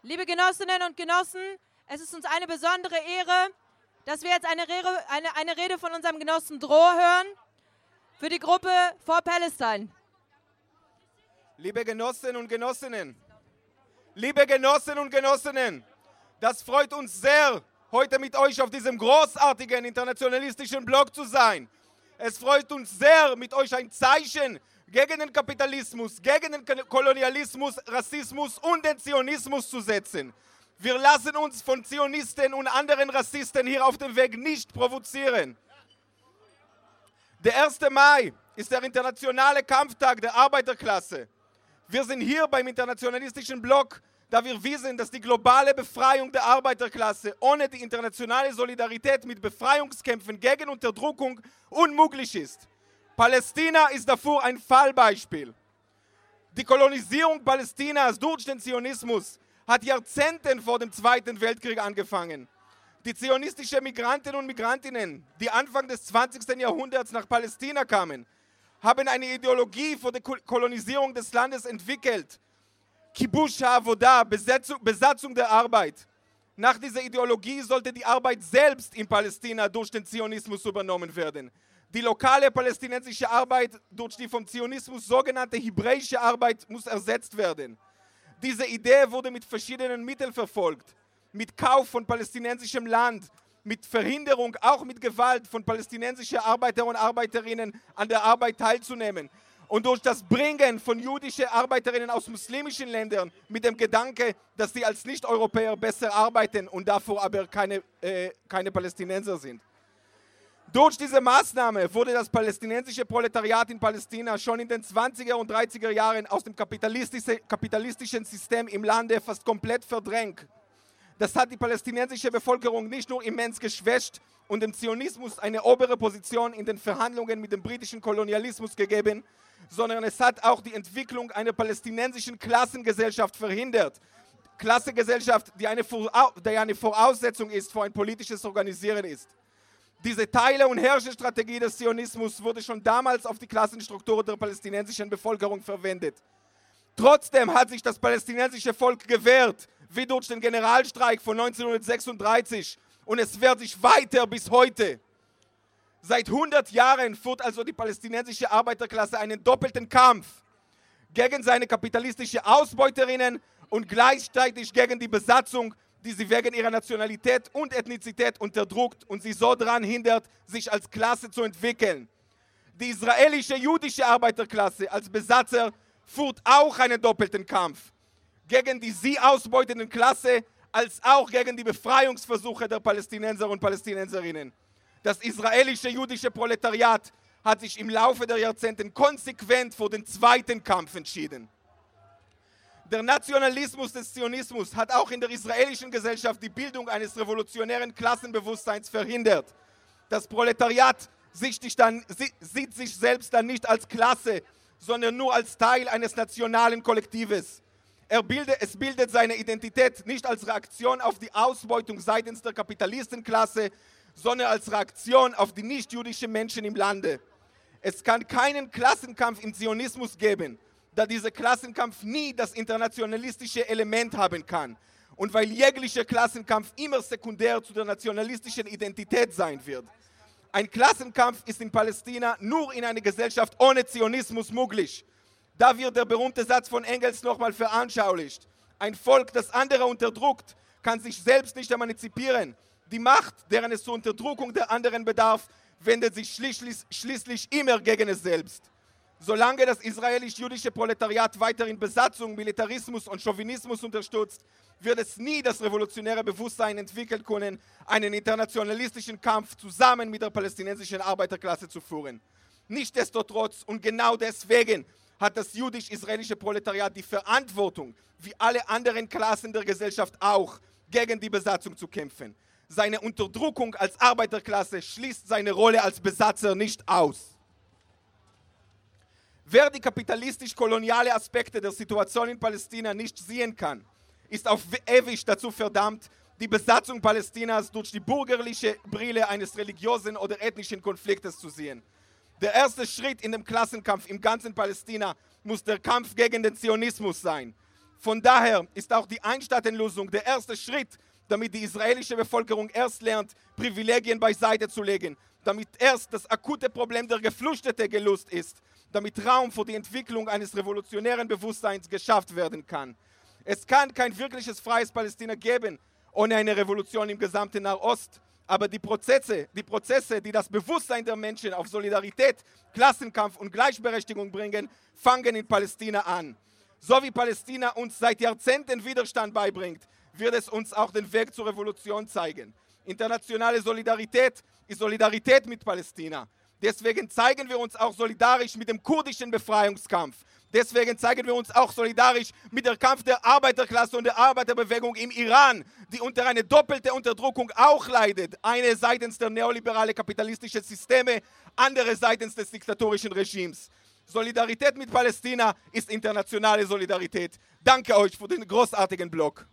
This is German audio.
Liebe Genossinnen und Genossen, es ist uns eine besondere Ehre, dass wir jetzt eine Rede von unserem Genossen Dror hören für die Gruppe For Palestine. Liebe Genossinnen und Genossinnen, liebe Genossinnen und Genossinnen, das freut uns sehr, heute mit euch auf diesem großartigen internationalistischen Blog zu sein. Es freut uns sehr, mit euch ein Zeichen gegen den Kapitalismus, gegen den Kolonialismus, Rassismus und den Zionismus zu setzen. Wir lassen uns von Zionisten und anderen Rassisten hier auf dem Weg nicht provozieren. Der 1. Mai ist der internationale Kampftag der Arbeiterklasse. Wir sind hier beim internationalistischen Blog, da wir wissen, dass die globale Befreiung der Arbeiterklasse ohne die internationale Solidarität mit Befreiungskämpfen gegen Unterdrückung unmöglich ist. Palästina ist dafür ein Fallbeispiel. Die Kolonisierung Palästinas durch den Zionismus hat Jahrzehnte vor dem Zweiten Weltkrieg angefangen. Die zionistischen Migrantinnen und Migrantinnen, die Anfang des 20. Jahrhunderts nach Palästina kamen, haben eine Ideologie für die Kolonisierung des Landes entwickelt. Kibush ha'avoda, Besatzung der Arbeit. Nach dieser Ideologie sollte die Arbeit selbst in Palästina durch den Zionismus übernommen werden. Die lokale palästinensische Arbeit durch die vom Zionismus sogenannte hebräische Arbeit muss ersetzt werden. Diese Idee wurde mit verschiedenen Mitteln verfolgt. Mit Kauf von palästinensischem Land, mit Verhinderung, auch mit Gewalt von palästinensischen Arbeiter und Arbeiterinnen an der Arbeit teilzunehmen. Und durch das Bringen von jüdischen Arbeiterinnen aus muslimischen Ländern mit dem Gedanke, dass sie als Nicht-Europäer besser arbeiten und dafür aber keine Palästinenser sind. Durch diese Maßnahme wurde das palästinensische Proletariat in Palästina schon in den 20er und 30er Jahren aus dem kapitalistischen System im Lande fast komplett verdrängt. Das hat die palästinensische Bevölkerung nicht nur immens geschwächt und dem Zionismus eine obere Position in den Verhandlungen mit dem britischen Kolonialismus gegeben, sondern es hat auch die Entwicklung einer palästinensischen Klassengesellschaft verhindert. Klassengesellschaft, die eine Voraussetzung ist für ein politisches Organisieren ist. Diese Teile- und Herrscherstrategie des Zionismus wurde schon damals auf die Klassenstruktur der palästinensischen Bevölkerung verwendet. Trotzdem hat sich das palästinensische Volk gewehrt, wie durch den Generalstreik von 1936, und es wehrt sich weiter bis heute. Seit 100 Jahren führt also die palästinensische Arbeiterklasse einen doppelten Kampf gegen seine kapitalistische Ausbeuterinnen und gleichzeitig gegen die Besatzung, die sie wegen ihrer Nationalität und Ethnizität unterdrückt und sie so daran hindert, sich als Klasse zu entwickeln. Die israelische jüdische Arbeiterklasse als Besatzer führt auch einen doppelten Kampf gegen die sie ausbeutenden Klasse, als auch gegen die Befreiungsversuche der Palästinenser und Palästinenserinnen. Das israelische jüdische Proletariat hat sich im Laufe der Jahrzehnte konsequent für den zweiten Kampf entschieden. Der Nationalismus des Zionismus hat auch in der israelischen Gesellschaft die Bildung eines revolutionären Klassenbewusstseins verhindert. Das Proletariat sieht sich selbst dann nicht als Klasse, sondern nur als Teil eines nationalen Kollektives. Es bildet seine Identität nicht als Reaktion auf die Ausbeutung seitens der Kapitalistenklasse, sondern als Reaktion auf die nichtjüdischen Menschen im Lande. Es kann keinen Klassenkampf im Zionismus geben, da dieser Klassenkampf nie das internationalistische Element haben kann und weil jeglicher Klassenkampf immer sekundär zu der nationalistischen Identität sein wird. Ein Klassenkampf ist in Palästina nur in einer Gesellschaft ohne Zionismus möglich. Da wird der berühmte Satz von Engels nochmal veranschaulicht. Ein Volk, das andere unterdrückt, kann sich selbst nicht emanzipieren. Die Macht, deren es zur Unterdrückung der anderen bedarf, wendet sich schließlich immer gegen es selbst. Solange das israelisch-jüdische Proletariat weiterhin Besatzung, Militarismus und Chauvinismus unterstützt, wird es nie das revolutionäre Bewusstsein entwickeln können, einen internationalistischen Kampf zusammen mit der palästinensischen Arbeiterklasse zu führen. Nichtsdestotrotz und genau deswegen hat das jüdisch-israelische Proletariat die Verantwortung, wie alle anderen Klassen der Gesellschaft auch, gegen die Besatzung zu kämpfen. Seine Unterdrückung als Arbeiterklasse schließt seine Rolle als Besatzer nicht aus. Wer die kapitalistisch-koloniale Aspekte der Situation in Palästina nicht sehen kann, ist auf ewig dazu verdammt, die Besatzung Palästinas durch die bürgerliche Brille eines religiösen oder ethnischen Konfliktes zu sehen. Der erste Schritt in dem Klassenkampf im ganzen Palästina muss der Kampf gegen den Zionismus sein. Von daher ist auch die Einstaatenlösung der erste Schritt, damit die israelische Bevölkerung erst lernt, Privilegien beiseite zu legen, damit erst das akute Problem der Geflüchteten gelöst ist, damit Raum für die Entwicklung eines revolutionären Bewusstseins geschafft werden kann. Es kann kein wirkliches freies Palästina geben, ohne eine Revolution im gesamten Nahost. Aber die Prozesse, die das Bewusstsein der Menschen auf Solidarität, Klassenkampf und Gleichberechtigung bringen, fangen in Palästina an. So wie Palästina uns seit Jahrzehnten Widerstand beibringt, wird es uns auch den Weg zur Revolution zeigen. Internationale Solidarität ist Solidarität mit Palästina. Deswegen zeigen wir uns auch solidarisch mit dem kurdischen Befreiungskampf. Deswegen zeigen wir uns auch solidarisch mit dem Kampf der Arbeiterklasse und der Arbeiterbewegung im Iran, die unter einer doppelten Unterdrückung auch leidet. Eine seitens der neoliberale kapitalistischen Systeme, andere seitens des diktatorischen Regimes. Solidarität mit Palästina ist internationale Solidarität. Danke euch für den großartigen Blog.